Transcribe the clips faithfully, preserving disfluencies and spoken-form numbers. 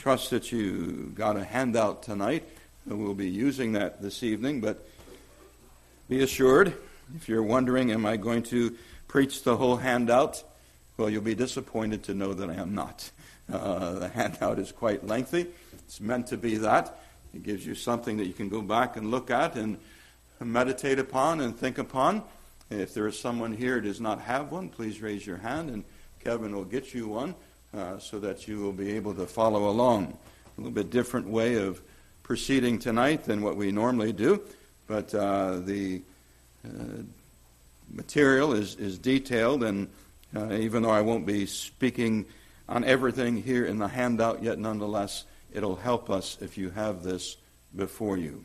trust that you got a handout tonight. We'll be using that this evening, but be assured, if you're wondering, am I going to preach the whole handout? Well, you'll be disappointed to know that I am not. Uh, the handout is quite lengthy. It's meant to be that. It gives you something that you can go back and look at and meditate upon and think upon. If there is someone here who does not have one, please raise your hand, and Kevin will get you one uh, so that you will be able to follow along. A little bit different way of proceeding tonight than what we normally do, but uh, the uh, material is, is detailed, and uh, even though I won't be speaking on everything here in the handout, yet nonetheless, it'll help us if you have this before you.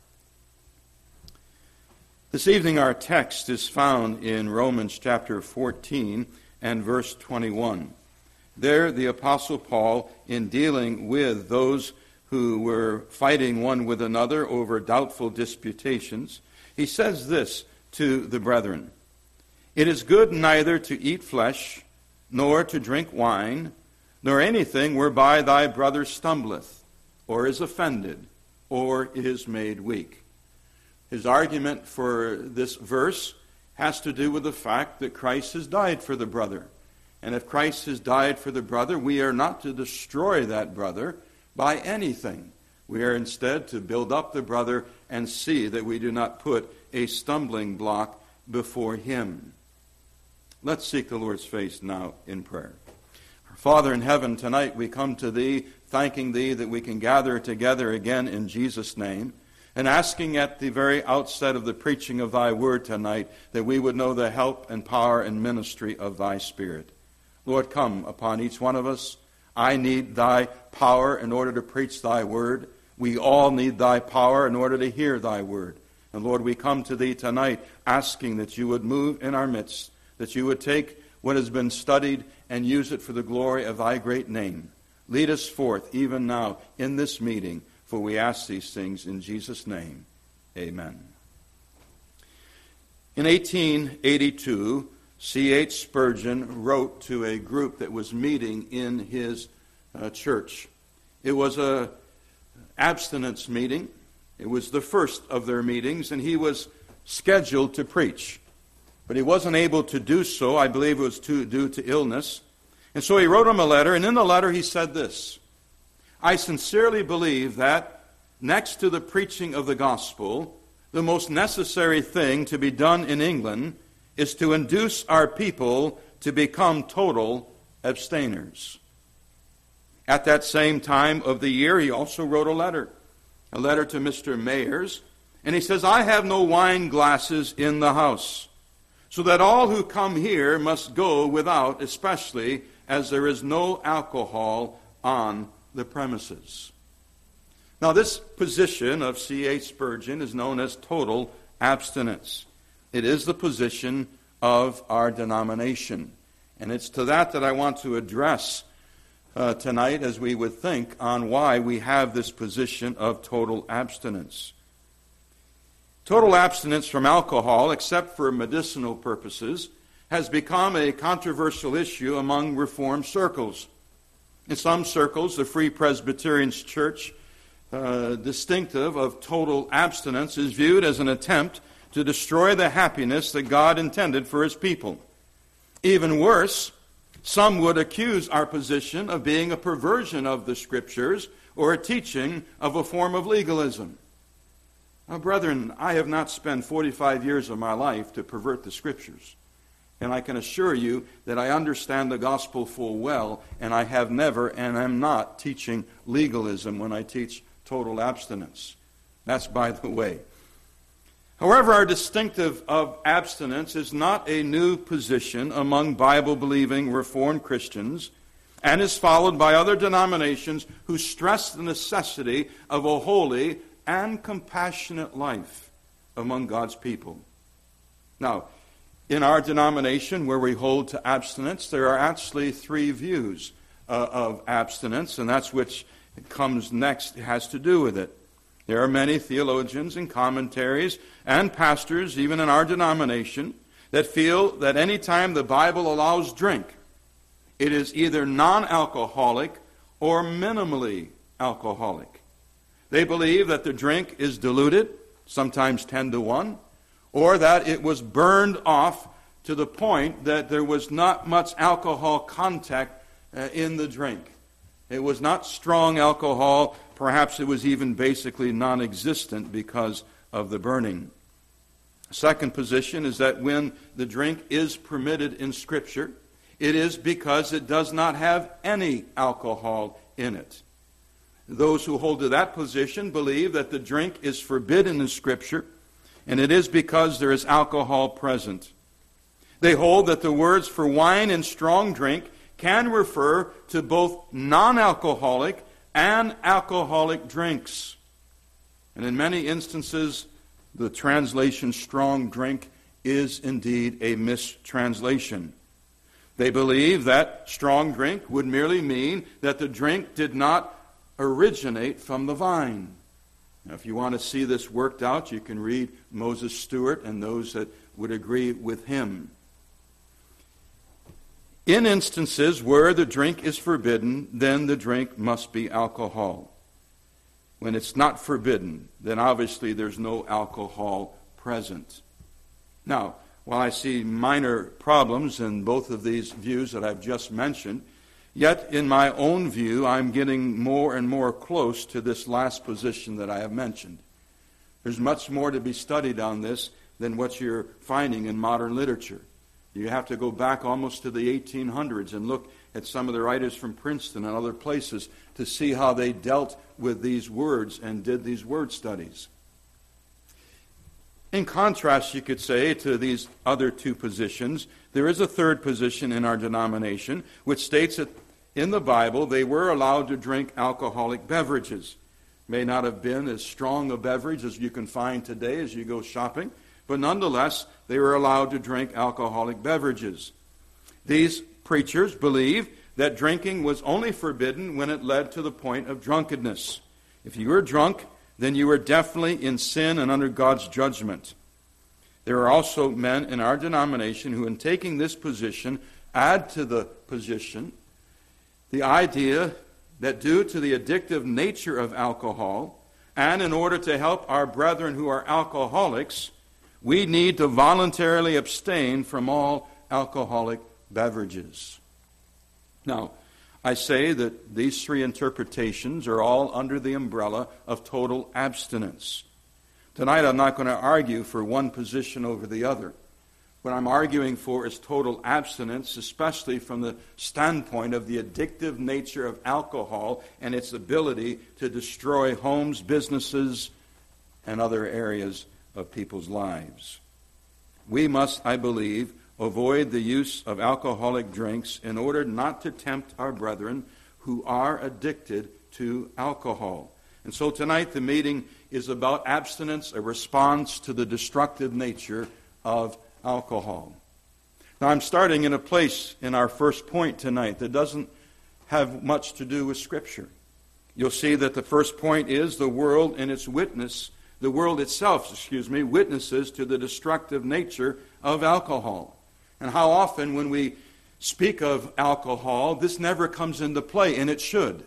This evening our text is found in Romans chapter fourteen and verse twenty-one. There the Apostle Paul, in dealing with those who were fighting one with another over doubtful disputations, he says this to the brethren: "It is good neither to eat flesh, nor to drink wine, nor anything whereby thy brother stumbleth, or is offended, or is made weak." His argument for this verse has to do with the fact that Christ has died for the brother. And if Christ has died for the brother, we are not to destroy that brother by anything. We are instead to build up the brother and see that we do not put a stumbling block before him. Let's seek the Lord's face now in prayer. Our Father in heaven, tonight we come to Thee, thanking Thee that we can gather together again in Jesus' name, and asking at the very outset of the preaching of Thy word tonight that we would know the help and power and ministry of Thy Spirit. Lord, come upon each one of us. I need Thy power in order to preach Thy word. We all need Thy power in order to hear Thy word. And Lord, we come to Thee tonight asking that You would move in our midst, that You would take what has been studied and use it for the glory of Thy great name. Lead us forth even now in this meeting, for we ask these things in Jesus' name. Amen. In eighteen eighty-two, C H Spurgeon wrote to a group that was meeting in his uh, church. It was a abstinence meeting. It was the first of their meetings, and he was scheduled to preach. But he wasn't able to do so. I believe it was to, due to illness. And so he wrote him a letter, and in the letter he said this: "I sincerely believe that, next to the preaching of the gospel, the most necessary thing to be done in England is to induce our people to become total abstainers." At that same time of the year, he also wrote a letter, a letter to Mister Mayers, and he says, "I have no wine glasses in the house, so that all who come here must go without, especially as there is no alcohol on the premises." Now, this position of C H Spurgeon is known as total abstinence. It is the position of our denomination. And it's to that that I want to address uh, tonight as we would think on why we have this position of total abstinence. Total abstinence from alcohol, except for medicinal purposes, has become a controversial issue among Reformed circles. In some circles, the Free Presbyterian Church, uh, distinctive of total abstinence, is viewed as an attempt to destroy the happiness that God intended for His people. Even worse, some would accuse our position of being a perversion of the Scriptures or a teaching of a form of legalism. Now, brethren, I have not spent forty-five years of my life to pervert the Scriptures. And I can assure you that I understand the gospel full well, and I have never and am not teaching legalism when I teach total abstinence. That's by the way. However, our distinctive of abstinence is not a new position among Bible-believing Reformed Christians, and is followed by other denominations who stress the necessity of a holy and compassionate life among God's people. Now, in our denomination, where we hold to abstinence, there are actually three views uh, of abstinence, and that's which comes next has to do with it. There are many theologians and commentaries and pastors, even in our denomination, that feel that any time the Bible allows drink, it is either non-alcoholic or minimally alcoholic. They believe that the drink is diluted, sometimes ten to one, or that it was burned off to the point that there was not much alcohol contact uh, in the drink. It was not strong alcohol. Perhaps it was even basically non-existent because of the burning. Second position is that when the drink is permitted in Scripture, it is because it does not have any alcohol in it. Those who hold to that position believe that the drink is forbidden in Scripture, and it is because there is alcohol present. They hold that the words for wine and strong drink can refer to both non-alcoholic and alcoholic drinks. And in many instances, the translation strong drink is indeed a mistranslation. They believe that strong drink would merely mean that the drink did not originate from the vine. Now, if you want to see this worked out, you can read Moses Stewart and those that would agree with him. In instances where the drink is forbidden, then the drink must be alcohol. When it's not forbidden, then obviously there's no alcohol present. Now, while I see minor problems in both of these views that I've just mentioned, yet in my own view, I'm getting more and more close to this last position that I have mentioned. There's much more to be studied on this than what you're finding in modern literature. You have to go back almost to the eighteen hundreds and look at some of the writers from Princeton and other places to see how they dealt with these words and did these word studies. In contrast, you could say, to these other two positions, there is a third position in our denomination which states that in the Bible they were allowed to drink alcoholic beverages. May not have been as strong a beverage as you can find today as you go shopping, but nonetheless, they were allowed to drink alcoholic beverages. These preachers believe that drinking was only forbidden when it led to the point of drunkenness. If you were drunk, then you were definitely in sin and under God's judgment. There are also men in our denomination who, in taking this position, add to the position the idea that due to the addictive nature of alcohol, and in order to help our brethren who are alcoholics, we need to voluntarily abstain from all alcoholic beverages. Now, I say that these three interpretations are all under the umbrella of total abstinence. Tonight I'm not going to argue for one position over the other. What I'm arguing for is total abstinence, especially from the standpoint of the addictive nature of alcohol and its ability to destroy homes, businesses, and other areas of people's lives. We must, I believe, avoid the use of alcoholic drinks in order not to tempt our brethren who are addicted to alcohol. And so tonight the meeting is about abstinence, a response to the destructive nature of alcohol. Now I'm starting in a place in our first point tonight that doesn't have much to do with Scripture. You'll see that the first point is the world and its witness The world itself, excuse me, witnesses to the destructive nature of alcohol. And how often when we speak of alcohol, this never comes into play, and it should.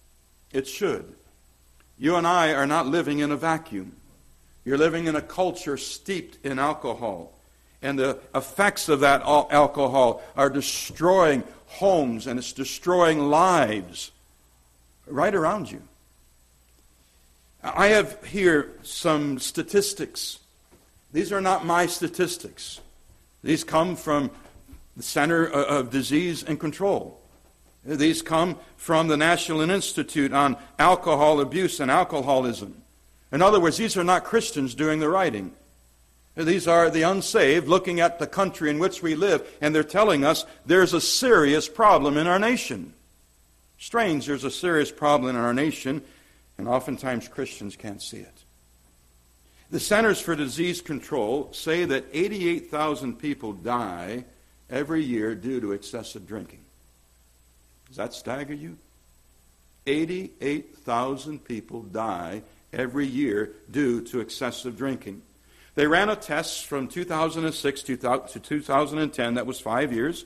It should. You and I are not living in a vacuum. You're living in a culture steeped in alcohol. And the effects of that alcohol are destroying homes, and it's destroying lives right around you. I have here some statistics. These are not my statistics. These come from the Center of Disease and Control. These come from the National Institute on Alcohol Abuse and Alcoholism. In other words, these are not Christians doing the writing. These are the unsaved looking at the country in which we live, and they're telling us there's a serious problem in our nation. Strange, there's a serious problem in our nation, and oftentimes Christians can't see it. The Centers for Disease Control say that eighty-eight thousand people die every year due to excessive drinking. Does that stagger you? eighty-eight thousand people die every year due to excessive drinking. They ran a test from two thousand six to two thousand ten, that was five years.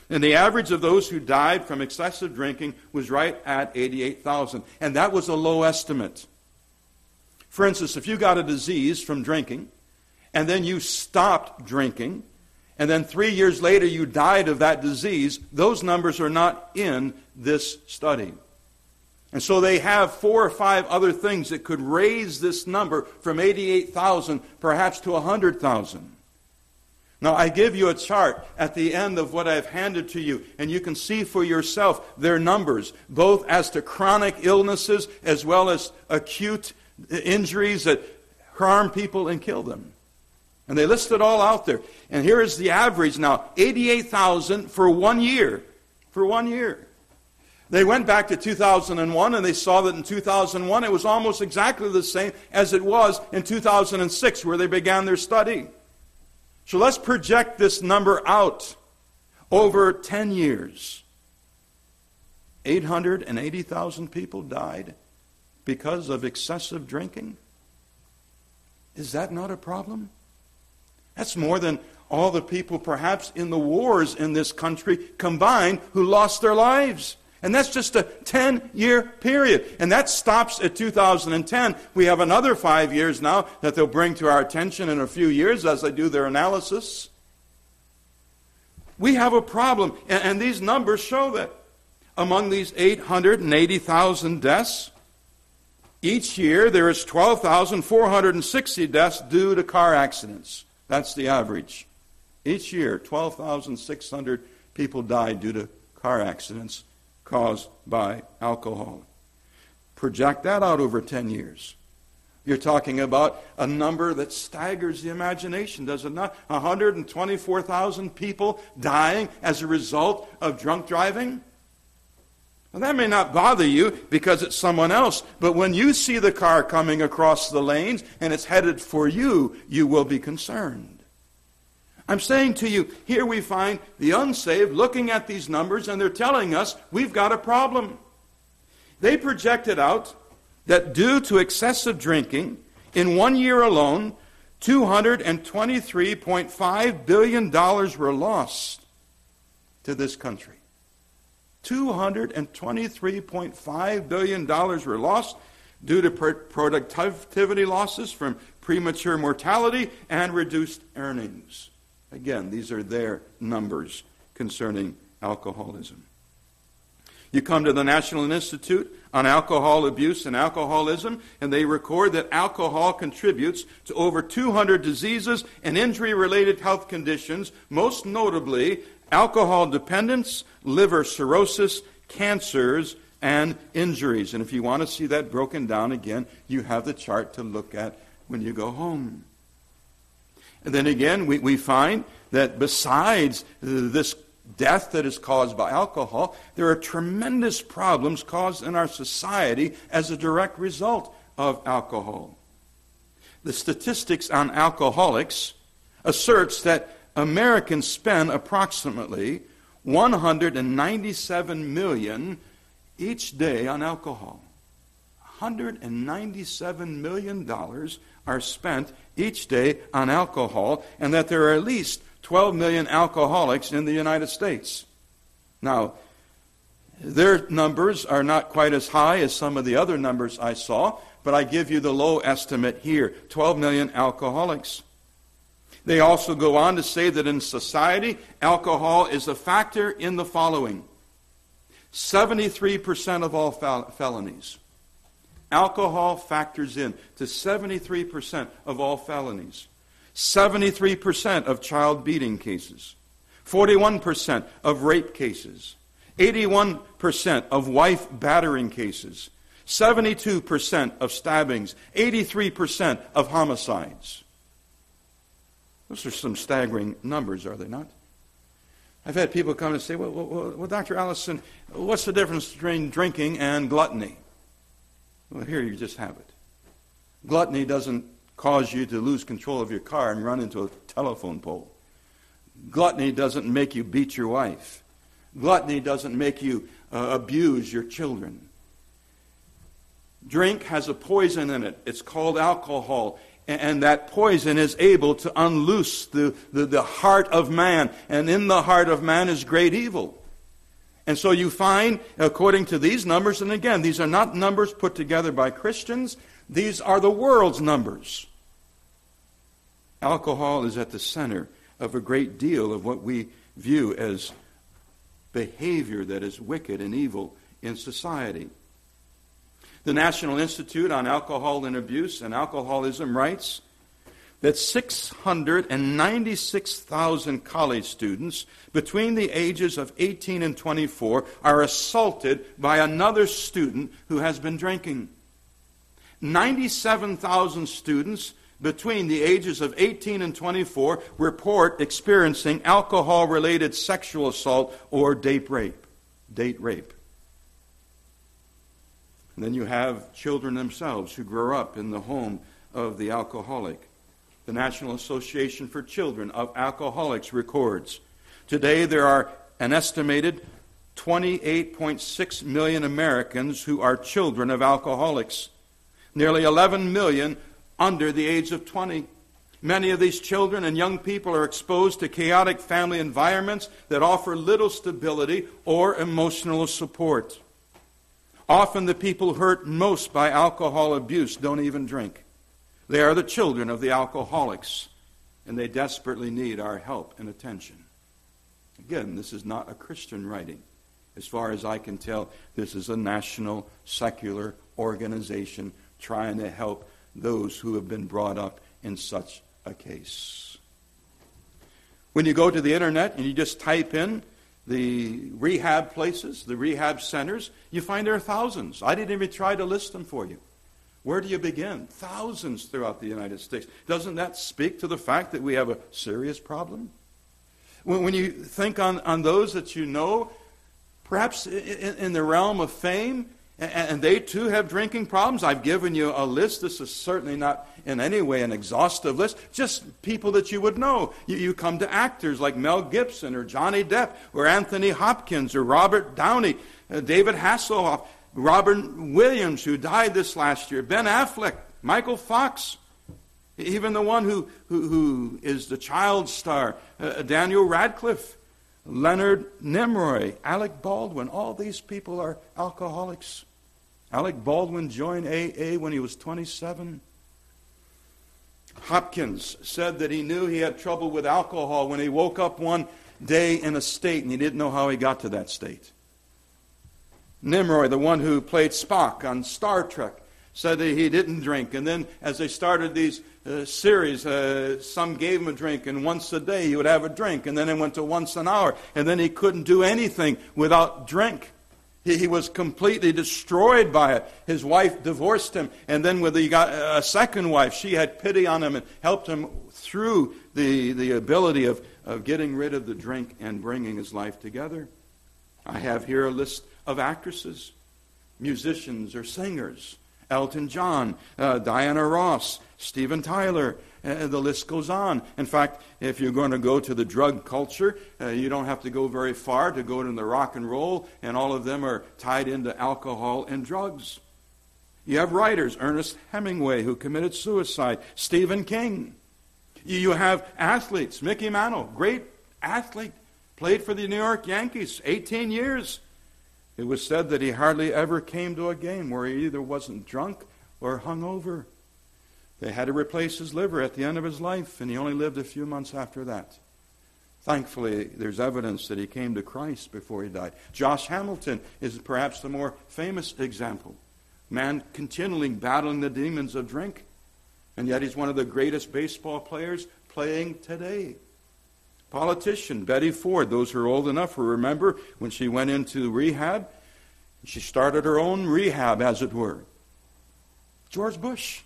And the average of those who died from excessive drinking was right at eighty-eight thousand. And that was a low estimate. For instance, if you got a disease from drinking, and then you stopped drinking, and then three years later you died of that disease, those numbers are not in this study. And so they have four or five other things that could raise this number from eighty-eight thousand perhaps to one hundred thousand. Now, I give you a chart at the end of what I've handed to you, and you can see for yourself their numbers, both as to chronic illnesses as well as acute injuries that harm people and kill them. And they list it all out there. And here is the average now, eighty-eight thousand for one year. For one year. They went back to two thousand one and they saw that in two thousand one it was almost exactly the same as it was in two thousand six where they began their study. So let's project this number out over ten years. eight hundred eighty thousand people died because of excessive drinking. Is that not a problem? That's more than all the people perhaps in the wars in this country combined who lost their lives. And that's just a ten-year period. And that stops at two thousand ten. We have another five years now that they'll bring to our attention in a few years as they do their analysis. We have a problem. And, and these numbers show that. Among these eight hundred eighty thousand deaths, each year there is twelve thousand four hundred sixty deaths due to car accidents. That's the average. Each year, twelve thousand six hundred people die due to car accidents caused by alcohol. Project that out over ten years. You're talking about a number that staggers the imagination, does it not? one hundred twenty-four thousand people dying as a result of drunk driving? Well, that may not bother you because it's someone else, but when you see the car coming across the lanes and it's headed for you, you will be concerned. I'm saying to you, here we find the unsaved looking at these numbers and they're telling us we've got a problem. They projected out that due to excessive drinking, in one year alone, two hundred twenty-three point five billion dollars were lost to this country. two hundred twenty-three point five billion dollars were lost due to productivity losses from premature mortality and reduced earnings. Again, these are their numbers concerning alcoholism. You come to the National Institute on Alcohol Abuse and Alcoholism, and they record that alcohol contributes to over two hundred diseases and injury-related health conditions, most notably alcohol dependence, liver cirrhosis, cancers, and injuries. And if you want to see that broken down again, you have the chart to look at when you go home. And then again, we, we find that besides this death that is caused by alcohol, there are tremendous problems caused in our society as a direct result of alcohol. The statistics on alcoholics asserts that Americans spend approximately one hundred ninety-seven million dollars each day on alcohol. one hundred ninety-seven million dollars are spent each day on alcohol, and that there are at least twelve million alcoholics in the United States. Now, their numbers are not quite as high as some of the other numbers I saw, but I give you the low estimate here, twelve million alcoholics. They also go on to say that in society, alcohol is a factor in the following. seventy-three percent of all fel- felonies. Alcohol factors in to seventy-three percent of all felonies. seventy-three percent of child beating cases. forty-one percent of rape cases. eighty-one percent of wife battering cases. seventy-two percent of stabbings. eighty-three percent of homicides. Those are some staggering numbers, are they not? I've had people come and say, well, well, well, Doctor Allison, what's the difference between drinking and gluttony? Well, here you just have it. Gluttony doesn't cause you to lose control of your car and run into a telephone pole. Gluttony doesn't make you beat your wife. Gluttony doesn't make you uh, abuse your children. Drink has a poison in it. It's called alcohol. And that poison is able to unloose the, the, the heart of man. And in the heart of man is great evil. And so you find, according to these numbers, and again, these are not numbers put together by Christians. These are the world's numbers. Alcohol is at the center of a great deal of what we view as behavior that is wicked and evil in society. The National Institute on Alcohol and Abuse and Alcoholism writes that six hundred ninety-six thousand college students between the ages of eighteen and twenty-four are assaulted by another student who has been drinking. ninety-seven thousand students between the ages of eighteen and twenty-four report experiencing alcohol-related sexual assault or date rape. Date rape. And then you have children themselves who grow up in the home of the alcoholic. The National Association for Children of Alcoholics records, today there are an estimated twenty-eight point six million Americans who are children of alcoholics. Nearly eleven million under the age of twenty. Many of these children and young people are exposed to chaotic family environments that offer little stability or emotional support. Often the people hurt most by alcohol abuse don't even drink. They are the children of the alcoholics, and they desperately need our help and attention. Again, this is not a Christian writing. As far as I can tell, this is a national secular organization trying to help those who have been brought up in such a case. When you go to the internet and you just type in the rehab places, the rehab centers, you find there are thousands. I didn't even try to list them for you. Where do you begin? Thousands throughout the United States. Doesn't that speak to the fact that we have a serious problem? When, when you think on, on those that you know, perhaps in, in the realm of fame, and, and they too have drinking problems, I've given you a list. This is certainly not in any way an exhaustive list. Just people that you would know. You, you come to actors like Mel Gibson or Johnny Depp or Anthony Hopkins or Robert Downey, uh, David Hasselhoff, Robert Williams, who died this last year, Ben Affleck, Michael Fox, even the one who, who, who is the child star, uh, Daniel Radcliffe, Leonard Nimoy, Alec Baldwin. All these people are alcoholics. Alec Baldwin joined A A when he was twenty-seven. Hopkins said that he knew he had trouble with alcohol when he woke up one day in a state and he didn't know how he got to that state. Nimoy, the one who played Spock on Star Trek, said that he didn't drink. And then as they started these uh, series, uh, some gave him a drink, and once a day he would have a drink. And then it went to once an hour. And then he couldn't do anything without drink. He, he was completely destroyed by it. His wife divorced him. And then when he got a second wife, she had pity on him and helped him through the, the ability of, of getting rid of the drink and bringing his life together. I have here a list of actresses, musicians or singers. Elton John, uh, Diana Ross, Steven Tyler, uh, the list goes on. In fact, if you're going to go to the drug culture, uh, you don't have to go very far to go to the rock and roll, and all of them are tied into alcohol and drugs. You have writers, Ernest Hemingway, who committed suicide, Stephen King. You have athletes, Mickey Mantle, great athlete, played for the New York Yankees, eighteen years. It was said that he hardly ever came to a game where he either wasn't drunk or hungover. They had to replace his liver at the end of his life, and he only lived a few months after that. Thankfully, there's evidence that he came to Christ before he died. Josh Hamilton is perhaps the more famous example. Man continually battling the demons of drink, and yet he's one of the greatest baseball players playing today. Politician Betty Ford, those who are old enough will remember when she went into rehab, she started her own rehab, as it were. George Bush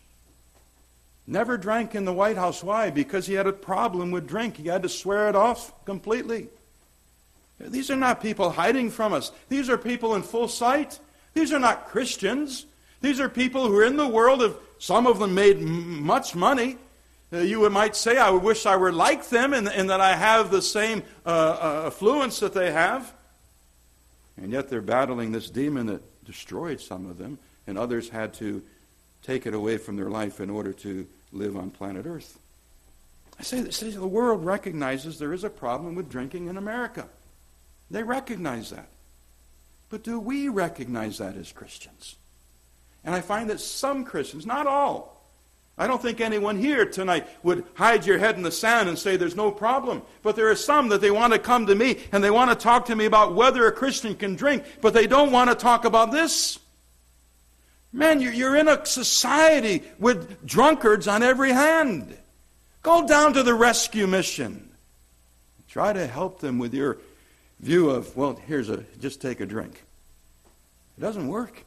never drank in the White House. Why? Because he had a problem with drink. He had to swear it off completely. These are not people hiding from us. These are people in full sight. These are not Christians. These are people who are in the world. Of some of them made m- much money. Uh, you might say, I wish I were like them and, and that I have the same uh, uh, affluence that they have. And yet they're battling this demon that destroyed some of them, and others had to take it away from their life in order to live on planet Earth. I say that the world recognizes there is a problem with drinking in America. They recognize that. But do we recognize that as Christians? And I find that some Christians, not all, I don't think anyone here tonight would hide your head in the sand and say there's no problem. But there are some that they want to come to me and they want to talk to me about whether a Christian can drink, but they don't want to talk about this. Man, you're in a society with drunkards on every hand. Go down to the rescue mission. Try to help them with your view of, well, here's a, just take a drink. It doesn't work.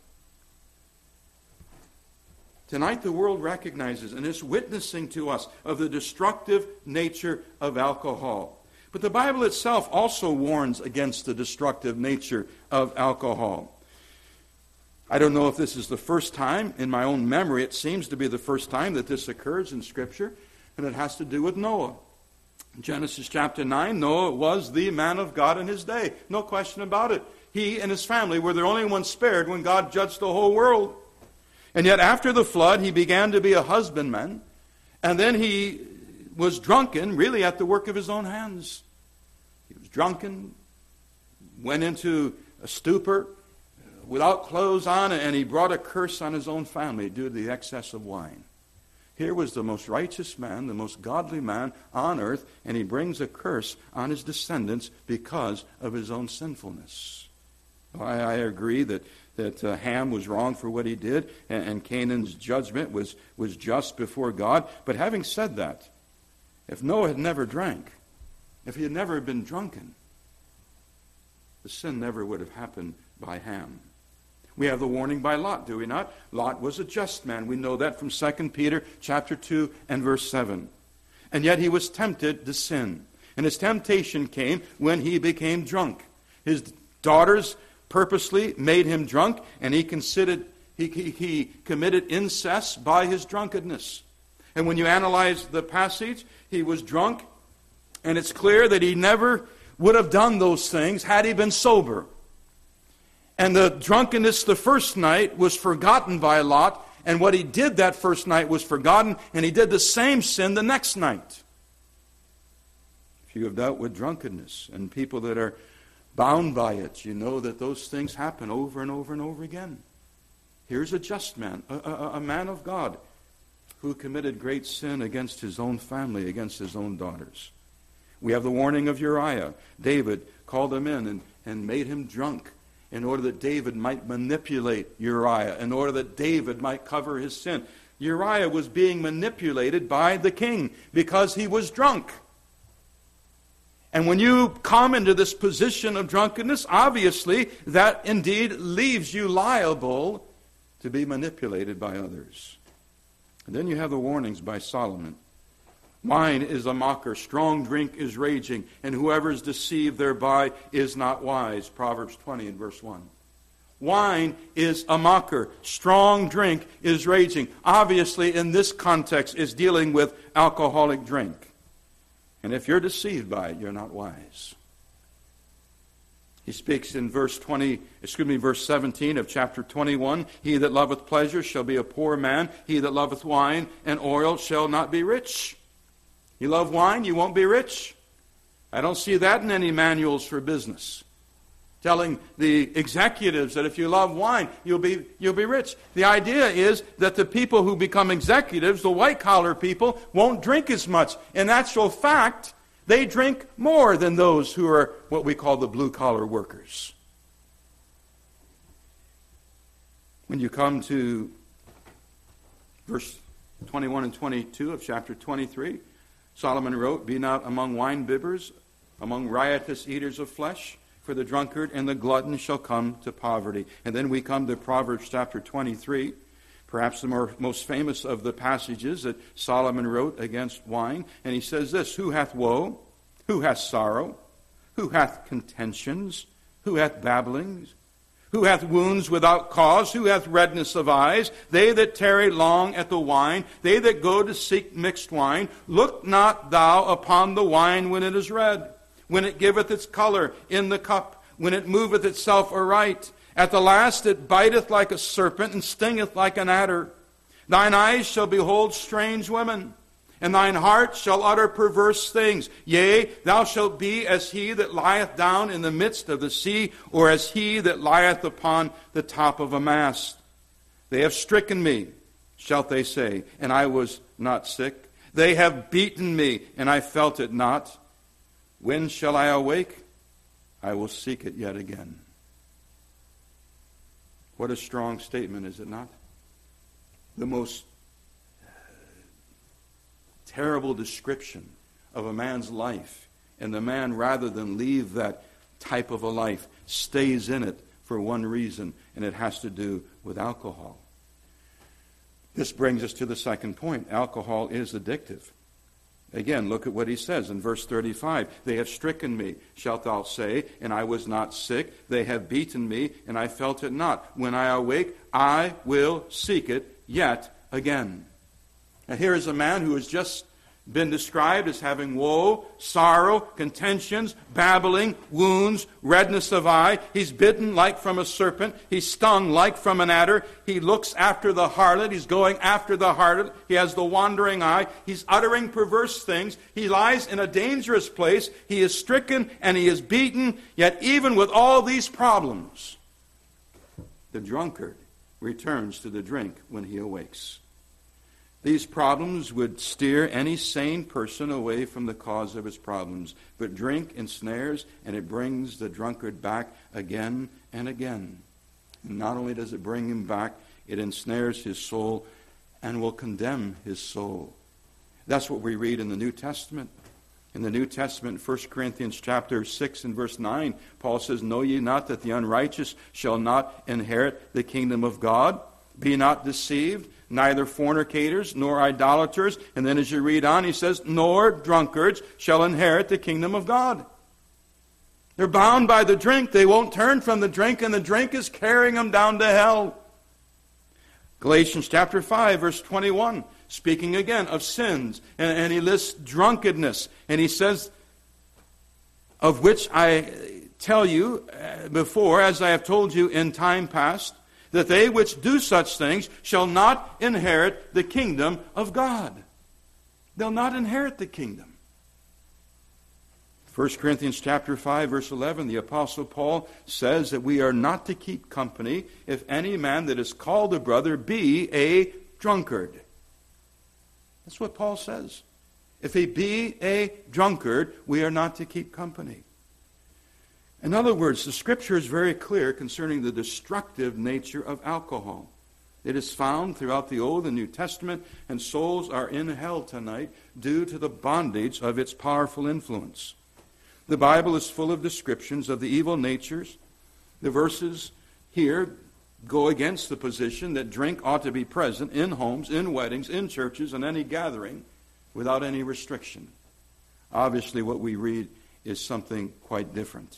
Tonight the world recognizes and is witnessing to us of the destructive nature of alcohol. But the Bible itself also warns against the destructive nature of alcohol. I don't know if this is the first time. In my own memory, it seems to be the first time that this occurs in Scripture, and it has to do with Noah. In Genesis chapter nine, Noah was the man of God in his day. No question about it. He and his family were the only ones spared when God judged the whole world. And yet after the flood, he began to be a husbandman, and then he was drunken, really at the work of his own hands. He was drunken, went into a stupor, without clothes on, and he brought a curse on his own family due to the excess of wine. Here was the most righteous man, the most godly man on earth, and he brings a curse on his descendants because of his own sinfulness. I, I agree that that uh, Ham was wrong for what he did, and, and Canaan's judgment was, was just before God. But having said that, if Noah had never drank, if he had never been drunken, the sin never would have happened by Ham. We have the warning by Lot, do we not? Lot was a just man. We know that from Second Peter chapter two and verse seven. And yet he was tempted to sin. And his temptation came when he became drunk. His daughters purposely made him drunk, and he considered he, he, he committed incest by his drunkenness. And when you analyze the passage, he was drunk, and it's clear that he never would have done those things had he been sober. And the drunkenness the first night was forgotten by Lot, and what he did that first night was forgotten, and he did the same sin the next night. If you have dealt with drunkenness and people that are bound by it, you know that those things happen over and over and over again. Here's a just man, a, a, a man of God, who committed great sin against his own family, against his own daughters. We have the warning of Uriah. David called him in and, and made him drunk in order that David might manipulate Uriah, in order that David might cover his sin. Uriah was being manipulated by the king because he was drunk. And when you come into this position of drunkenness, obviously that indeed leaves you liable to be manipulated by others. And then you have the warnings by Solomon. Wine is a mocker, strong drink is raging, and whoever is deceived thereby is not wise. Proverbs twenty and verse one. Wine is a mocker, strong drink is raging. Obviously, in this context, is dealing with alcoholic drink. And if you're deceived by it, you're not wise. He speaks in verse twenty, excuse me, verse seventeen of chapter twenty-one. He that loveth pleasure shall be a poor man. He that loveth wine and oil shall not be rich. You love wine, you won't be rich. I don't see that in any manuals for business, telling the executives that if you love wine, you'll be you'll be rich. The idea is that the people who become executives, the white-collar people, won't drink as much. In actual fact, they drink more than those who are what we call the blue-collar workers. When you come to verse twenty-one and twenty-two of chapter twenty-three, Solomon wrote, "Be not among wine-bibbers, among riotous eaters of flesh, for the drunkard and the glutton shall come to poverty." And then we come to Proverbs chapter twenty-three, perhaps the more, most famous of the passages that Solomon wrote against wine. And he says this, "Who hath woe? Who hath sorrow? Who hath contentions? Who hath babblings? Who hath wounds without cause? Who hath redness of eyes? They that tarry long at the wine, they that go to seek mixed wine. Look not thou upon the wine when it is red, when it giveth its color in the cup, when it moveth itself aright. At the last it biteth like a serpent, and stingeth like an adder. Thine eyes shall behold strange women, and thine heart shall utter perverse things. Yea, thou shalt be as he that lieth down in the midst of the sea, or as he that lieth upon the top of a mast. They have stricken me, shalt they say, and I was not sick. They have beaten me, and I felt it not. When shall I awake? I will seek it yet again. What a strong statement, is it not? The most terrible description of a man's life. And the man, rather than leave that type of a life, stays in it for one reason, and it has to do with alcohol. This brings us to the second point. Alcohol is addictive. Again, look at what he says in verse thirty-five. They have stricken me, shalt thou say, and I was not sick. They have beaten me, and I felt it not. When I awake, I will seek it yet again. Now here is a man who has just been described as having woe, sorrow, contentions, babbling, wounds, redness of eye. He's bitten like from a serpent. He's stung like from an adder. He looks after the harlot. He's going after the harlot. He has the wandering eye. He's uttering perverse things. He lies in a dangerous place. He is stricken and he is beaten. Yet even with all these problems, the drunkard returns to the drink when he awakes. These problems would steer any sane person away from the cause of his problems. But drink ensnares, and it brings the drunkard back again and again. And not only does it bring him back, it ensnares his soul and will condemn his soul. That's what we read in the New Testament. In the New Testament, First Corinthians chapter six and verse nine, Paul says, Know ye not that the unrighteous shall not inherit the kingdom of God? Be not deceived, neither fornicators, nor idolaters. And then as you read on, he says, nor drunkards shall inherit the kingdom of God. They're bound by the drink. They won't turn from the drink, and the drink is carrying them down to hell. Galatians chapter five, verse twenty-one, speaking again of sins. And, and he lists drunkenness. And he says, of which I tell you before, as I have told you in time past, that they which do such things shall not inherit the kingdom of God. They'll not inherit the kingdom. First Corinthians chapter five, verse eleven, the Apostle Paul says that we are not to keep company if any man that is called a brother be a drunkard. That's what Paul says. If he be a drunkard, we are not to keep company. In other words, the Scripture is very clear concerning the destructive nature of alcohol. It is found throughout the Old and New Testament, and souls are in hell tonight due to the bondage of its powerful influence. The Bible is full of descriptions of the evil natures. The verses here go against the position that drink ought to be present in homes, in weddings, in churches, and any gathering without any restriction. Obviously, what we read is something quite different.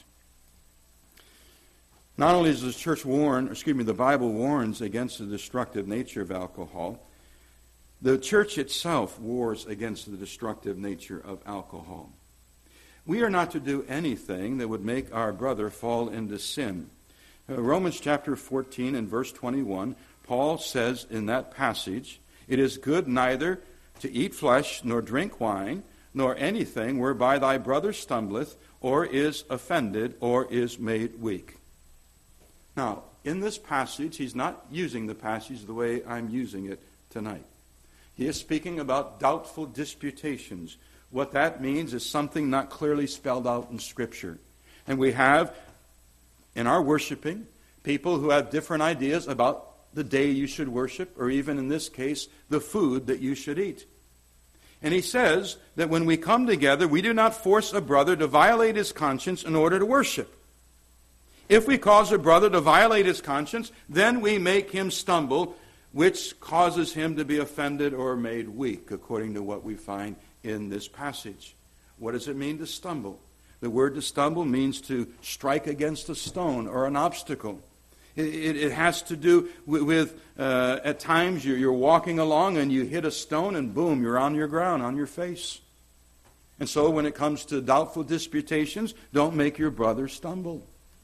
Not only does the church warn, excuse me, the Bible warns against the destructive nature of alcohol, the church itself wars against the destructive nature of alcohol. We are not to do anything that would make our brother fall into sin. Uh, Romans chapter fourteen and verse twenty-one, Paul says in that passage, It is good neither to eat flesh, nor drink wine, nor anything whereby thy brother stumbleth, or is offended, or is made weak. Now, in this passage, he's not using the passage the way I'm using it tonight. He is speaking about doubtful disputations. What that means is something not clearly spelled out in Scripture. And we have, in our worshiping, people who have different ideas about the day you should worship, or even in this case, the food that you should eat. And he says that when we come together, we do not force a brother to violate his conscience in order to worship. If we cause a brother to violate his conscience, then we make him stumble, which causes him to be offended or made weak, according to what we find in this passage. What does it mean to stumble? The word to stumble means to strike against a stone or an obstacle. It, it, it has to do with, with uh, at times you're, you're walking along and you hit a stone and boom, you're on your ground, on your face. And so when it comes to doubtful disputations, don't make your brother stumble.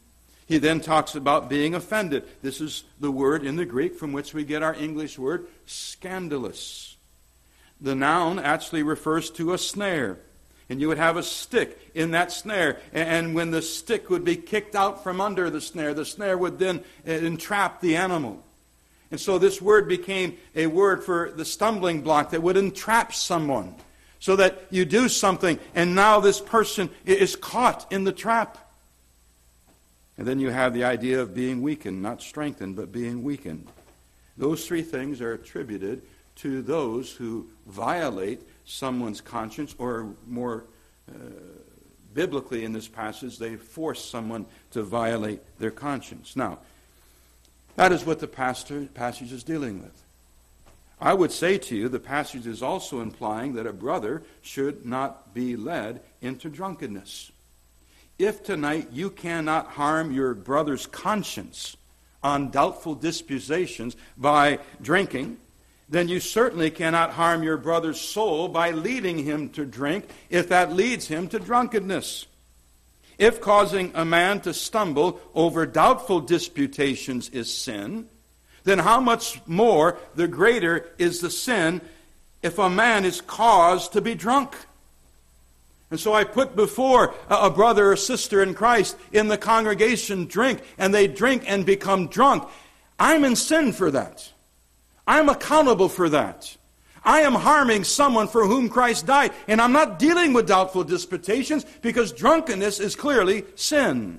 He then talks about being offended. This is the word in the Greek from which we get our English word scandalous. The noun actually refers to a snare. And you would have a stick in that snare. And when the stick would be kicked out from under the snare, the snare would then entrap the animal. And so this word became a word for the stumbling block that would entrap someone. So that you do something, and now this person is caught in the trap. And then you have the idea of being weakened, not strengthened, but being weakened. Those three things are attributed to those who violate someone's conscience, or more uh, biblically in this passage, they force someone to violate their conscience. Now, that is what the pastor, passage is dealing with. I would say to you, the passage is also implying that a brother should not be led into drunkenness. If tonight you cannot harm your brother's conscience on doubtful dispensations by drinking, then you certainly cannot harm your brother's soul by leading him to drink if that leads him to drunkenness. If causing a man to stumble over doubtful disputations is sin, then how much more the greater is the sin if a man is caused to be drunk. And so I put before a brother or sister in Christ in the congregation drink, and they drink and become drunk. I'm in sin for that. I'm accountable for that. I am harming someone for whom Christ died, and I'm not dealing with doubtful disputations because drunkenness is clearly sin.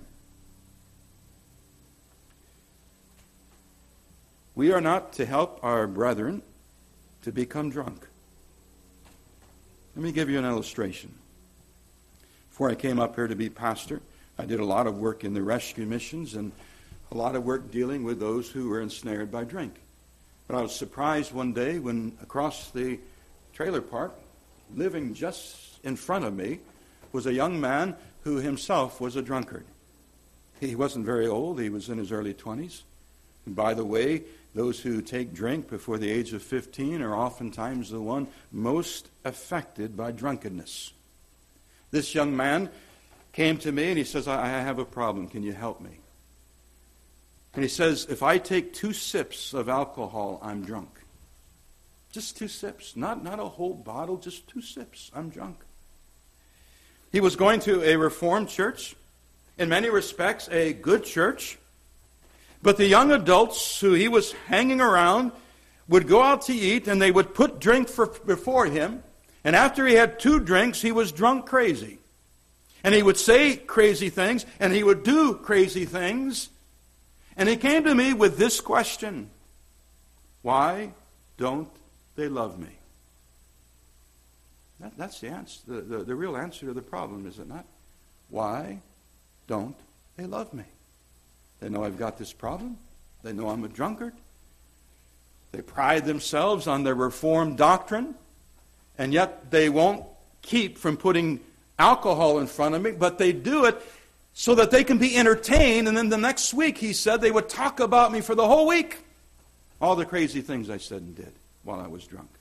We are not to help our brethren to become drunk. Let me give you an illustration. Before I came up here to be pastor, I did a lot of work in the rescue missions and a lot of work dealing with those who were ensnared by drink. But I was surprised one day when across the trailer park, living just in front of me, was a young man who himself was a drunkard. He wasn't very old. He was in his early twenties. And by the way, those who take drink before the age of fifteen are oftentimes the one most affected by drunkenness. This young man came to me and he says, I have a problem. Can you help me? And he says, if I take two sips of alcohol, I'm drunk. Just two sips. Not, not a whole bottle, just two sips. I'm drunk. He was going to a Reformed church. In many respects, a good church. But the young adults who he was hanging around would go out to eat, and they would put drink for, before him. And after he had two drinks, he was drunk crazy. And he would say crazy things, and he would do crazy things. And he came to me with this question: why don't they love me? That, that's the answer, the, the, the real answer to the problem, is it not? Why don't they love me? They know I've got this problem. They know I'm a drunkard. They pride themselves on their Reformed doctrine, and yet they won't keep from putting alcohol in front of me, but they do it so that they can be entertained, and then the next week, he said, they would talk about me for the whole week. All the crazy things I said and did while I was drunk.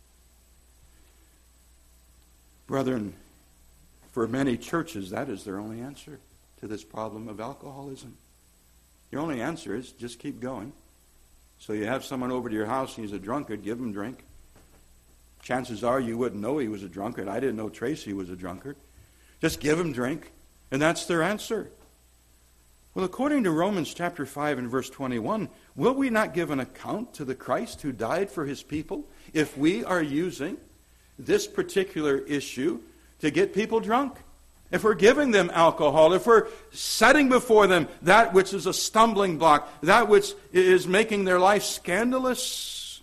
Brethren, for many churches, that is their only answer to this problem of alcoholism. Your only answer is just keep going. So you have someone over to your house and he's a drunkard, give him a drink. Chances are you wouldn't know he was a drunkard. I didn't know Tracy was a drunkard. Just give him drink. And that's their answer. Well, according to Romans chapter five and verse twenty-one, will we not give an account to the Christ who died for his people if we are using this particular issue to get people drunk? If we're giving them alcohol, if we're setting before them that which is a stumbling block, that which is making their life scandalous?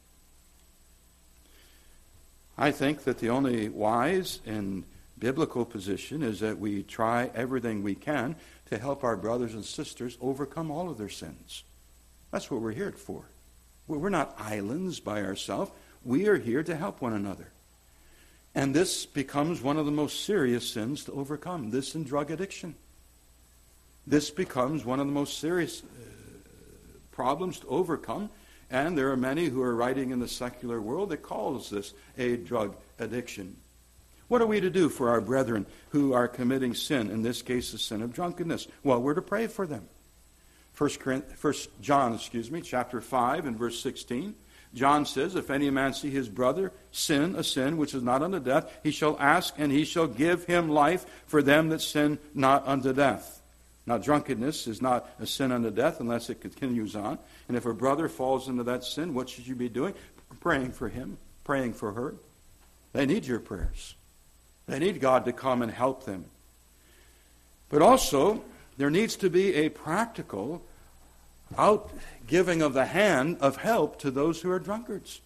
I think that the only wise and biblical position is that we try everything we can to help our brothers and sisters overcome all of their sins. That's what we're here for. We're not islands by ourselves. We are here to help one another. And this becomes one of the most serious sins to overcome, this and drug addiction. This becomes one of the most serious uh, problems to overcome, and there are many who are writing in the secular world that calls this a drug addiction. What are we to do for our brethren who are committing sin, in this case the sin of drunkenness? Well, we're to pray for them. First John, excuse me, chapter five and verse sixteen. John says, if any man see his brother sin a sin which is not unto death, he shall ask, and he shall give him life for them that sin not unto death. Now, drunkenness is not a sin unto death unless it continues on. And if a brother falls into that sin, what should you be doing? Praying for him, praying for her. They need your prayers. They need God to come and help them. But also, there needs to be a practical outgiving of the hand of help to those who are drunkards.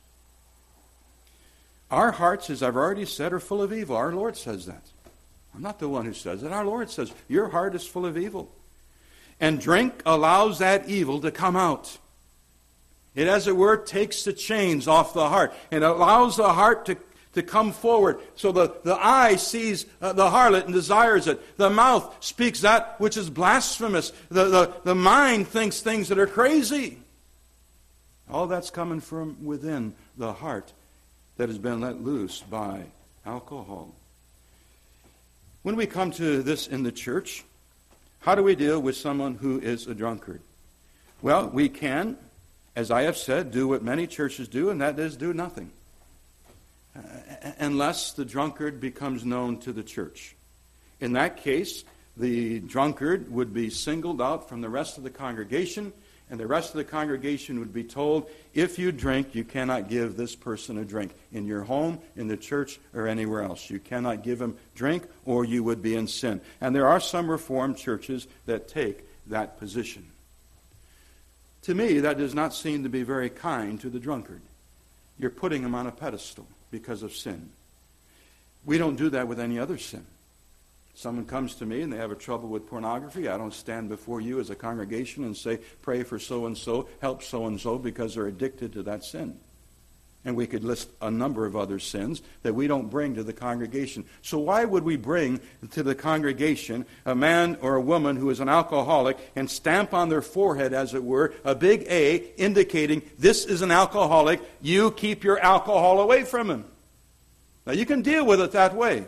Our hearts, as I've already said, are full of evil. Our Lord says that. I'm not the one who says it. Our Lord says, your heart is full of evil. And drink allows that evil to come out. It, as it were, takes the chains off the heart. And allows the heart to to come forward. So the, the eye sees uh, the harlot and desires it. The mouth speaks that which is blasphemous. The, the, the mind thinks things that are crazy. All that's coming from within the heart that has been let loose by alcohol. When we come to this in the church, how do we deal with someone who is a drunkard? Well, we can, as I have said, do what many churches do, and that is do nothing. Uh, unless the drunkard becomes known to the church. In that case, the drunkard would be singled out from the rest of the congregation, and the rest of the congregation would be told, if you drink, you cannot give this person a drink. In your home, in the church, or anywhere else. You cannot give him drink, or you would be in sin. And there are some Reformed churches that take that position. To me, that does not seem to be very kind to the drunkard. You're putting him on a pedestal because of sin. We don't do that with any other sin. Someone comes to me and they have a trouble with pornography. I don't stand before you as a congregation and say, pray for so-and-so, help so-and-so because they're addicted to that sin. And we could list a number of other sins that we don't bring to the congregation. So why would we bring to the congregation a man or a woman who is an alcoholic and stamp on their forehead, as it were, a big A indicating this is an alcoholic, you keep your alcohol away from him? Now you can deal with it that way.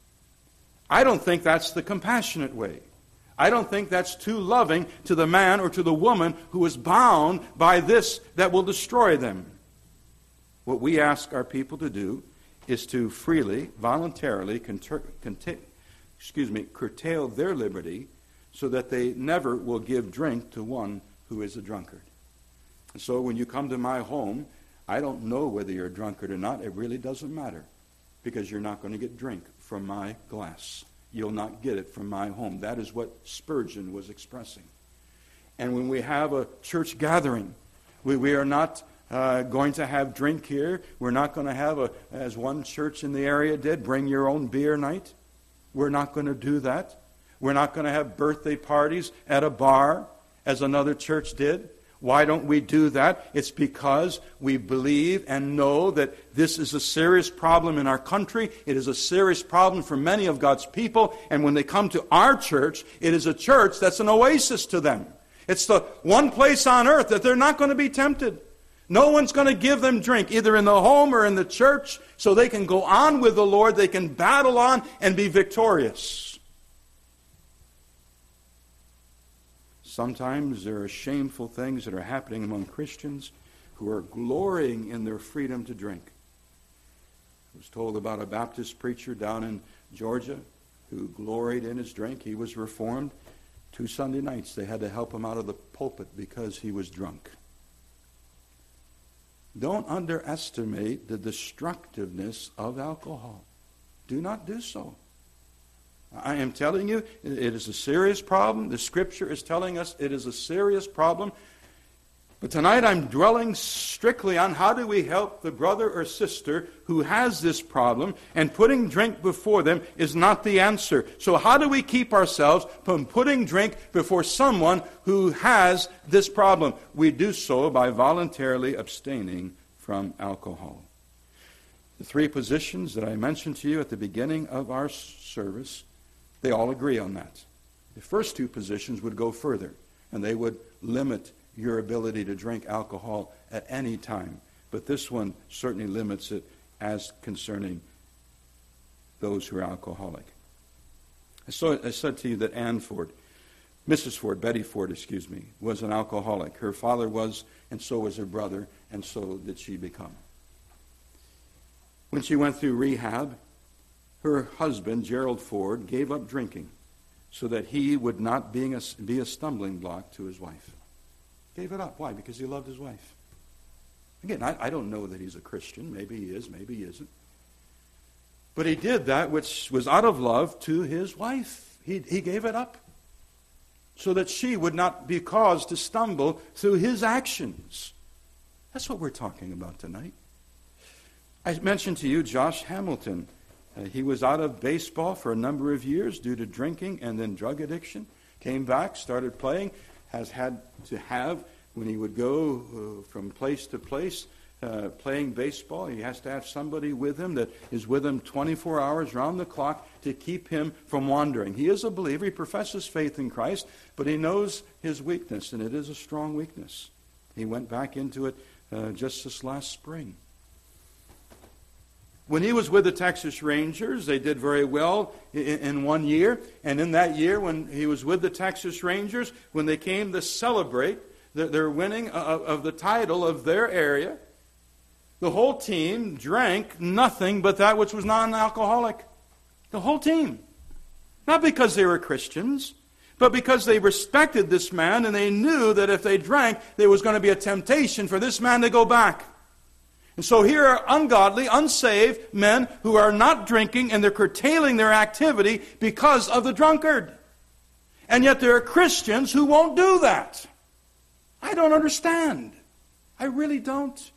I don't think that's the compassionate way. I don't think that's too loving to the man or to the woman who is bound by this that will destroy them. What we ask our people to do is to freely, voluntarily, conter- conti- excuse me, curtail their liberty so that they never will give drink to one who is a drunkard. So when you come to my home, I don't know whether you're a drunkard or not. It really doesn't matter because you're not going to get drink from my glass. You'll not get it from my home. That is what Spurgeon was expressing. And when we have a church gathering, we, we are not Uh, going to have drink here. We're not going to have, a, as one church in the area did, bring your own beer night. We're not going to do that. We're not going to have birthday parties at a bar, as another church did. Why don't we do that? It's because we believe and know that this is a serious problem in our country. It is a serious problem for many of God's people. And when they come to our church, it is a church that's an oasis to them. It's the one place on earth that they're not going to be tempted. No one's going to give them drink, either in the home or in the church, so they can go on with the Lord, they can battle on and be victorious. Sometimes there are shameful things that are happening among Christians who are glorying in their freedom to drink. I was told about a Baptist preacher down in Georgia who gloried in his drink. He was Reformed. Two Sunday nights they had to help him out of the pulpit because he was drunk. Don't underestimate the destructiveness of alcohol. Do not do so. I am telling you, it is a serious problem. The Scripture is telling us it is a serious problem. But tonight I'm dwelling strictly on how do we help the brother or sister who has this problem, and putting drink before them is not the answer. So how do we keep ourselves from putting drink before someone who has this problem? We do so by voluntarily abstaining from alcohol. The three positions that I mentioned to you at the beginning of our service, they all agree on that. The first two positions would go further, and they would limit your ability to drink alcohol at any time. But this one certainly limits it as concerning those who are alcoholic. I, saw, I said to you that Anford Missus Ford, Betty Ford, excuse me, was an alcoholic. Her father was, and so was her brother, and so did she become. When she went through rehab, her husband, Gerald Ford, gave up drinking so that he would not being a, be a stumbling block to his wife. Gave it up. Why? Because he loved his wife. Again, I, I don't know that he's a Christian. Maybe he is, maybe he isn't. But he did that which was out of love to his wife. He, he gave it up so that she would not be caused to stumble through his actions. That's what we're talking about tonight. I mentioned to you Josh Hamilton. Uh, he was out of baseball for a number of years due to drinking and then drug addiction. Came back, started playing, has had to have, when he would go uh, from place to place uh, playing baseball, he has to have somebody with him that is with him twenty-four hours round the clock to keep him from wandering. He is a believer. He professes faith in Christ, but he knows his weakness, and it is a strong weakness. He went back into it uh, just this last spring. When he was with the Texas Rangers, they did very well in, in one year. And in that year, when he was with the Texas Rangers, when they came to celebrate the, their winning of, of the title of their area, the whole team drank nothing but that which was non-alcoholic. The whole team. Not because they were Christians, but because they respected this man and they knew that if they drank, there was going to be a temptation for this man to go back. And so here are ungodly, unsaved men who are not drinking and they're curtailing their activity because of the drunkard. And yet there are Christians who won't do that. I don't understand. I really don't.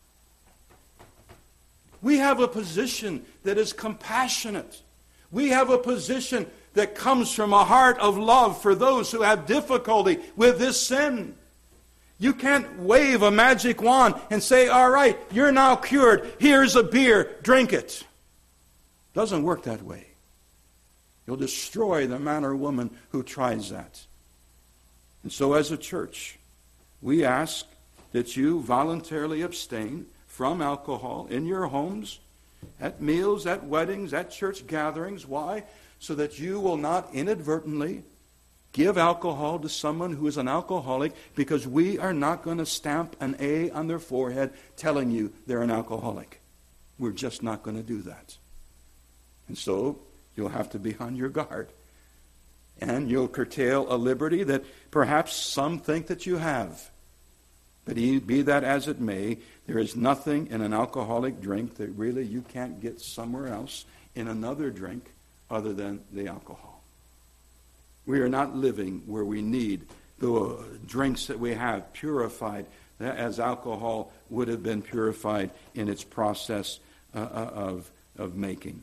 We have a position that is compassionate. We have a position that comes from a heart of love for those who have difficulty with this sin. You can't wave a magic wand and say, all right, you're now cured. Here's a beer. Drink it. Doesn't work that way. You'll destroy the man or woman who tries that. And so as a church, we ask that you voluntarily abstain from alcohol in your homes, at meals, at weddings, at church gatherings. Why? So that you will not inadvertently give alcohol to someone who is an alcoholic, because we are not going to stamp an A on their forehead telling you they're an alcoholic. We're just not going to do that. And so you'll have to be on your guard. And you'll curtail a liberty that perhaps some think that you have. But be that as it may, there is nothing in an alcoholic drink that really you can't get somewhere else in another drink other than the alcohol. We are not living where we need the drinks that we have purified as alcohol would have been purified in its process uh, of, of making.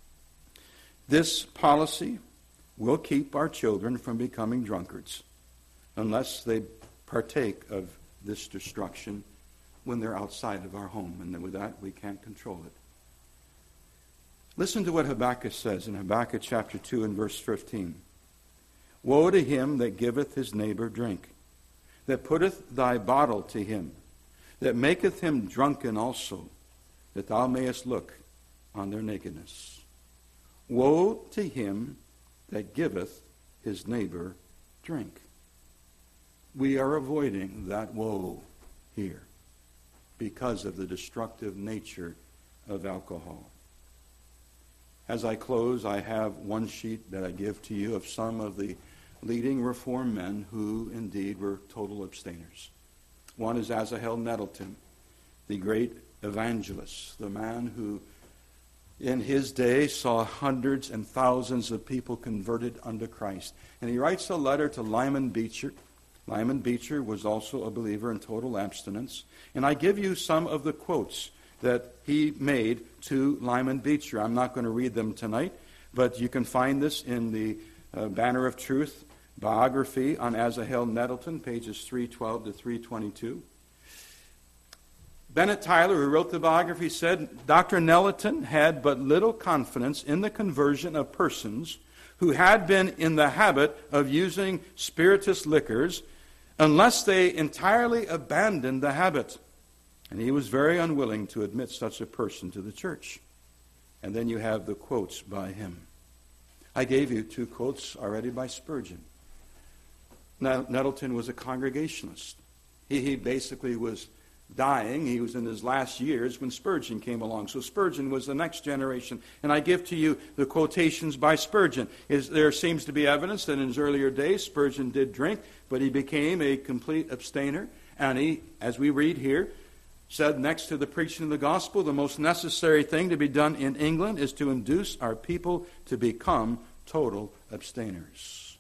This policy will keep our children from becoming drunkards unless they partake of this destruction when they're outside of our home. And with that, we can't control it. Listen to what Habakkuk says in Habakkuk chapter two and verse fifteen. Woe to him that giveth his neighbor drink, that putteth thy bottle to him, that maketh him drunken also, that thou mayest look on their nakedness. Woe to him that giveth his neighbor drink. We are avoiding that woe here because of the destructive nature of alcohol. As I close, I have one sheet that I give to you of some of the leading Reformed men who indeed were total abstainers. One is Asahel Nettleton, the great evangelist, the man who in his day saw hundreds and thousands of people converted unto Christ. And he writes a letter to Lyman Beecher. Lyman Beecher was also a believer in total abstinence. And I give you some of the quotes that he made to Lyman Beecher. I'm not going to read them tonight, but you can find this in the uh, Banner of Truth biography on Asahel Nettleton, pages three twelve to three twenty-two. Bennett Tyler, who wrote the biography, said, Doctor Nettleton had but little confidence in the conversion of persons who had been in the habit of using spirituous liquors unless they entirely abandoned the habit. And he was very unwilling to admit such a person to the church. And then you have the quotes by him. I gave you two quotes already by Spurgeon. Nettleton was a Congregationalist. He, he basically was dying. He was in his last years when Spurgeon came along. So Spurgeon was the next generation. And I give to you the quotations by Spurgeon. Is, there seems to be evidence that in his earlier days Spurgeon did drink, but he became a complete abstainer. And he, as we read here, said next to the preaching of the gospel, the most necessary thing to be done in England is to induce our people to become total abstainers.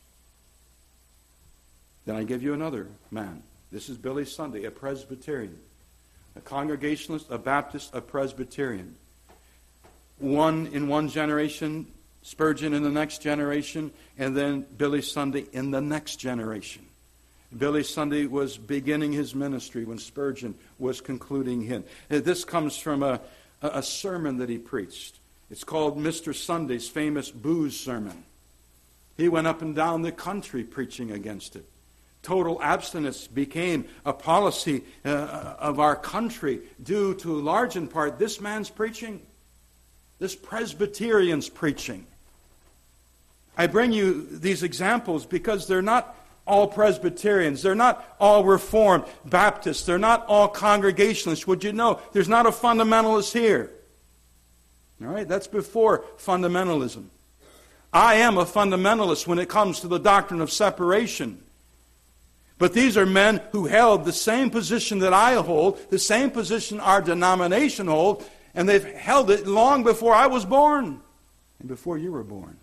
Then I give you another man. This is Billy Sunday, a Presbyterian. A Congregationalist, a Baptist, a Presbyterian. One in one generation, Spurgeon in the next generation, and then Billy Sunday in the next generation. Billy Sunday was beginning his ministry when Spurgeon was concluding his. This comes from a, a sermon that he preached. It's called Mister Sunday's famous booze sermon. He went up and down the country preaching against it. Total abstinence became a policy uh, of our country due to large in part this man's preaching, this Presbyterian's preaching. I bring you these examples because they're not all Presbyterians. They're not all Reformed Baptists. They're not all Congregationalists. Would you know, there's not a fundamentalist here. All right, that's before fundamentalism. I am a fundamentalist when it comes to the doctrine of separation. But these are men who held the same position that I hold, the same position our denomination hold, and they've held it long before I was born and before you were born.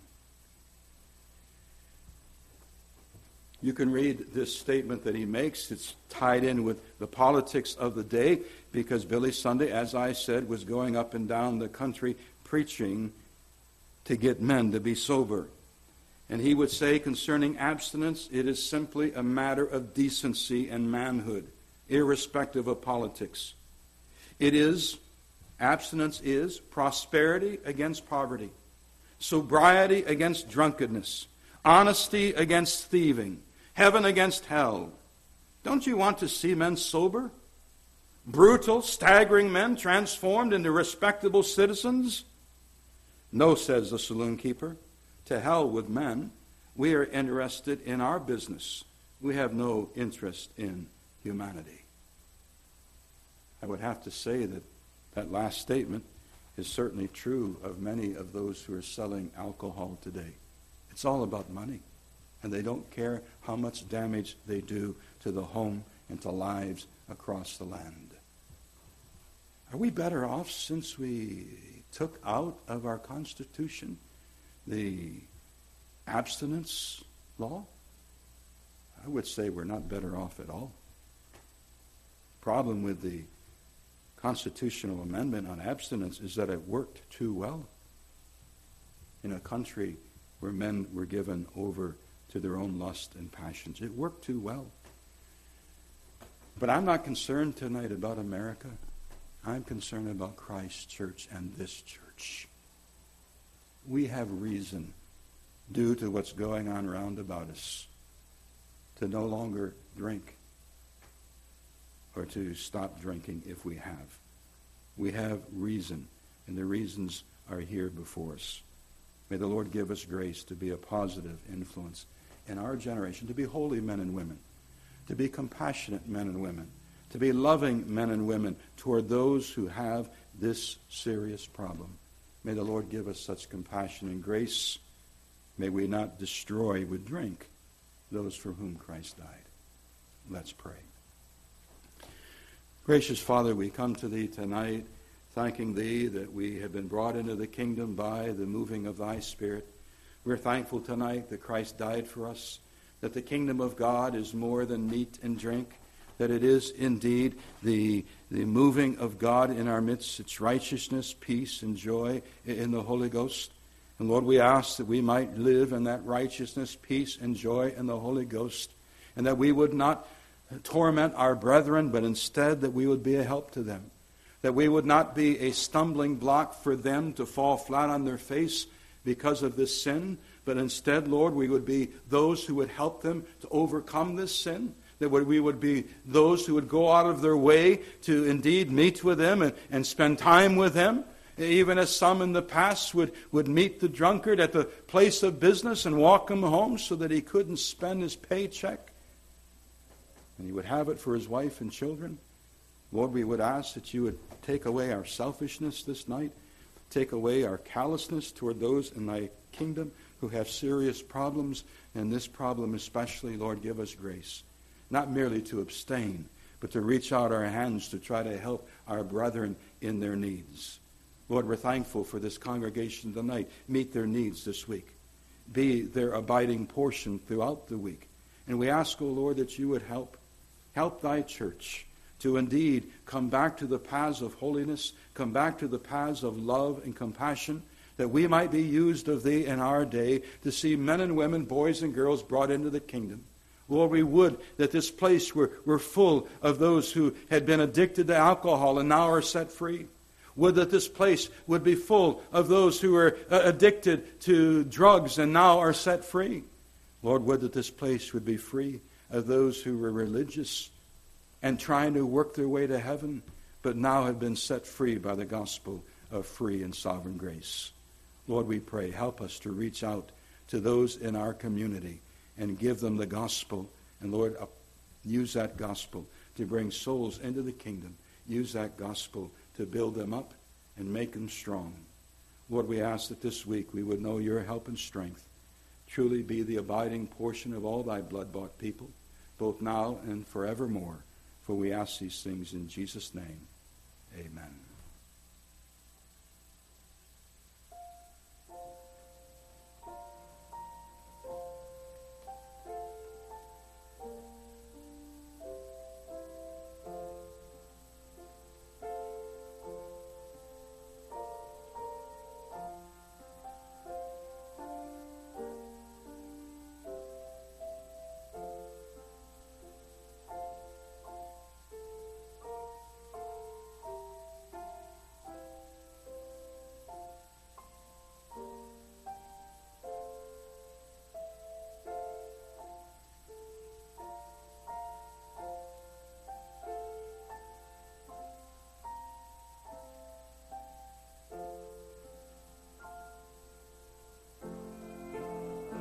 You can read this statement that he makes. It's tied in with the politics of the day because Billy Sunday, as I said, was going up and down the country preaching to get men to be sober. And he would say concerning abstinence, it is simply a matter of decency and manhood, irrespective of politics. It is, abstinence is prosperity against poverty, sobriety against drunkenness, honesty against thieving, heaven against hell. Don't you want to see men sober? Brutal, staggering men transformed into respectable citizens? No, says the saloon keeper. To hell with men. We are interested in our business. We have no interest in humanity. I would have to say that that last statement is certainly true of many of those who are selling alcohol today. It's all about money. And they don't care how much damage they do to the home and to lives across the land. Are we better off since we took out of our Constitution the abstinence law? I would say we're not better off at all. Problem with the constitutional amendment on abstinence is that it worked too well in a country where men were given over to their own lust and passions. It worked too well. But I'm not concerned tonight about America. I'm concerned about Christ's church and this church. We have reason, due to what's going on round about us, to no longer drink or to stop drinking if we have. We have reason, and the reasons are here before us. May the Lord give us grace to be a positive influence in our generation, to be holy men and women, to be compassionate men and women, to be loving men and women toward those who have this serious problem. May the Lord give us such compassion and grace. May we not destroy with drink those for whom Christ died. Let's pray. Gracious Father, we come to Thee tonight, thanking Thee that we have been brought into the kingdom by the moving of Thy Spirit. We're thankful tonight that Christ died for us, that the kingdom of God is more than meat and drink, that it is indeed the, the moving of God in our midst, its righteousness, peace, and joy in the Holy Ghost. And Lord, we ask that we might live in that righteousness, peace, and joy in the Holy Ghost, and that we would not torment our brethren, but instead that we would be a help to them, that we would not be a stumbling block for them to fall flat on their face because of this sin, but instead, Lord, we would be those who would help them to overcome this sin, that we would be those who would go out of their way to indeed meet with them and, and spend time with them, even as some in the past would, would meet the drunkard at the place of business and walk him home so that he couldn't spend his paycheck and he would have it for his wife and children. Lord, we would ask that you would take away our selfishness this night, take away our callousness toward those in thy kingdom who have serious problems, and this problem especially, Lord, give us grace, not merely to abstain, but to reach out our hands to try to help our brethren in their needs. Lord, we're thankful for this congregation tonight. Meet their needs this week. Be their abiding portion throughout the week. And we ask, O Lord, that you would help. Help thy church to indeed come back to the paths of holiness, come back to the paths of love and compassion, that we might be used of thee in our day to see men and women, boys and girls brought into the kingdom. Lord, we would that this place were, were full of those who had been addicted to alcohol and now are set free. Would that this place would be full of those who are uh, addicted to drugs and now are set free. Lord, would that this place would be free of those who were religious and trying to work their way to heaven, but now have been set free by the gospel of free and sovereign grace. Lord, we pray, help us to reach out to those in our community and give them the gospel. And Lord, use that gospel to bring souls into the kingdom. Use that gospel to build them up and make them strong. Lord, we ask that this week we would know your help and strength. Truly be the abiding portion of all thy blood-bought people, both now and forevermore. For we ask these things in Jesus' name. Amen.